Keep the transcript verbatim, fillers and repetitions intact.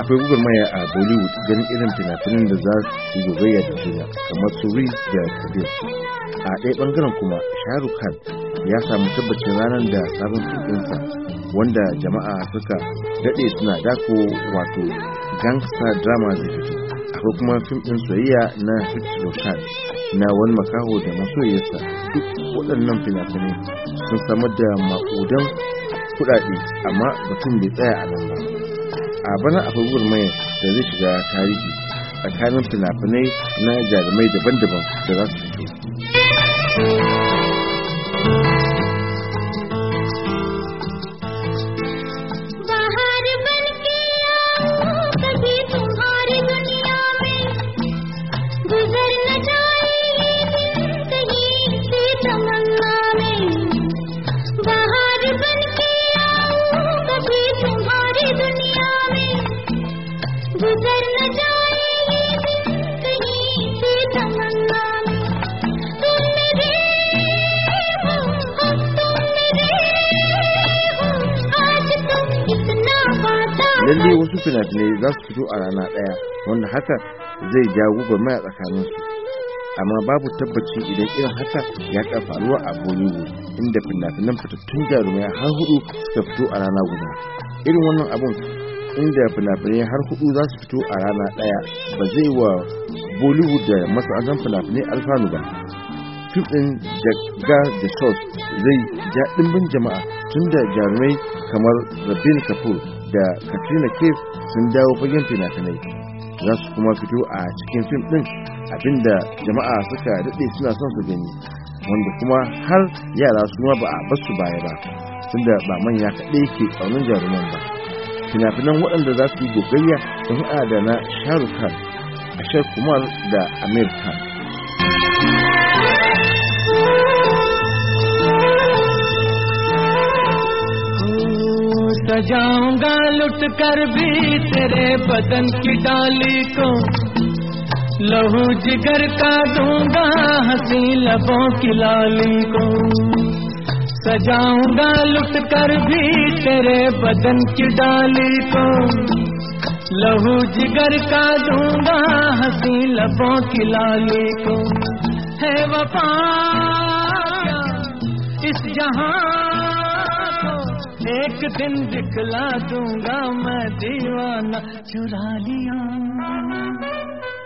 akwai gwagwarmaya a Bollywood ganin irin fina-finan da za su yi gogayya da juna kamar su Reese da Kabir. A ɗaya ɓangaren kuma Shah Rukh Khan ya samu tabbacin ranar da sabon fitinsa wanda jama'a suka daɗe suna dako wato gangster drama zai fito. Akwai kuma fim ɗin soyayya na Hrithik Roshan na wani makaho da masoyiyarsa. Duk waɗannan fina-finai sun samar da maƙudan kuɗaɗe, amma batun bai tsaya a nan ba. A bana akwai gurmayar da zai shiga tarihi tsakanin fina-finai na jarumai daban-daban da za su fito. Lalle wasu fina-finai za su fito a rana ɗaya wanda haka zai jawo gwagwarmaya tsakanin su, amma babu tabbaci idan irin haka ya ta faruwa a Bollywood inda fina-finan fitattun jarumai har hudu suka fito a rana guda. Irin wannan abun inda fina-finai har hudu za su fito a rana ɗaya ba zai wa Bollywood da masana'antar fina-finai alfanu ba. Fim ɗin Jaga da Sos zai ja ɗimbin jama'a tunda jarumai kamar Ranbir Kapoor da Katrina Kaif sun dawo fagen fina-finai, za su kuma fito a cikin fim ɗin abinda jama'a suka daɗe suna son su gani, wanda kuma har yara su ma ba a basu baya ba tunda ba manya kaɗai ke tsaunin jaruman ba. Fina-finan waɗanda za su yi gogayya sun haɗa da na Shah Rukh Khan, Akshay Kumar da Aamir Khan. सजाऊंगा लुट कर भी तेरे बदन की डाली को, लहू जिगर का दूंगा हंसी लबों की लाली को। सजाऊंगा लुट कर भी तेरे बदन की डाली को, लहू जिगर का दूंगा हंसी लबों की लाली को। है वफा इस जहां एक दिन दिखला दूंगा मैं, दीवाना चुरा लिया।